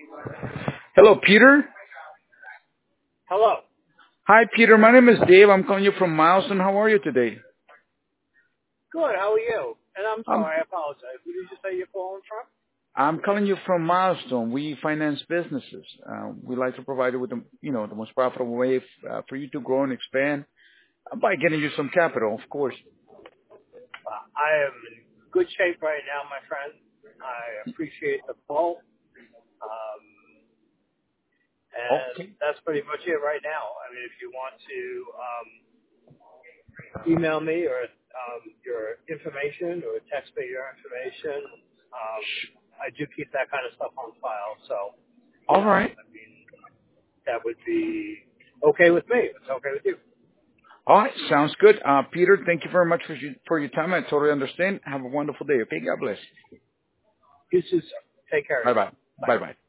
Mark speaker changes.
Speaker 1: Hello, Peter.
Speaker 2: Hello.
Speaker 1: Hi, Peter. My name is Dave. I'm calling you from Milestone. How are you today?
Speaker 2: Good. How are you? And I'm
Speaker 1: I'm
Speaker 2: sorry. I apologize. Who did you say you're calling from?
Speaker 1: I'm calling you from Milestone. We finance businesses. We like to provide you with the most profitable way for you to grow and expand by getting you some capital, of course.
Speaker 2: I am in good shape right now, my friend. I appreciate the call. Um, and
Speaker 1: Okay.
Speaker 2: that's pretty much it right now. I mean, if you want to email me or your information or text me your information, I do keep that kind of stuff on file. So,
Speaker 1: All right.
Speaker 2: I mean, that would be okay with me. It's okay with you.
Speaker 1: All right. Sounds good. Peter, thank you very much for your time. I totally understand. Have a wonderful day. Okay. God bless.
Speaker 2: You too, sir. Take care of
Speaker 1: Bye-bye.
Speaker 2: yourself. Bye.
Speaker 1: Bye-bye.